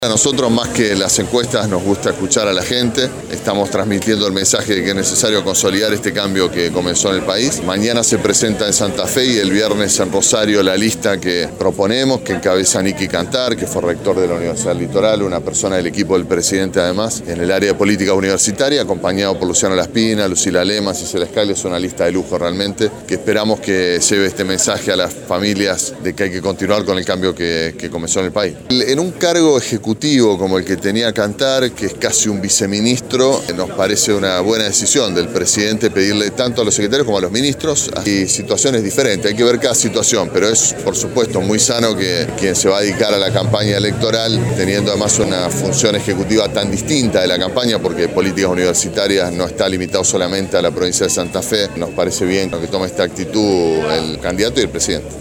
A nosotros, más que las encuestas, nos gusta escuchar a la gente. Estamos transmitiendo el mensaje de que es necesario consolidar este cambio que comenzó en el país. Mañana se presenta en Santa Fe y el viernes en Rosario la lista que proponemos, que encabeza Niki Cantar, que fue rector de la Universidad Litoral, una persona del equipo del presidente además, en el área de política universitaria, acompañado por Luciano Laspina, Lucila Lema, Cecilia Escali. Es una lista de lujo realmente, que esperamos que lleve este mensaje a las familias de que hay que continuar con el cambio que comenzó en el país. En un cargo ejecutivo como el que tenía Cantar, que es casi un viceministro, nos parece una buena decisión del presidente pedirle tanto a los secretarios como a los ministros. Hay situaciones diferentes, hay que ver cada situación, pero es por supuesto muy sano que quien se va a dedicar a la campaña electoral, teniendo además una función ejecutiva tan distinta de la campaña, porque políticas universitarias no está limitado solamente a la provincia de Santa Fe, nos parece bien que tome esta actitud el candidato y el presidente.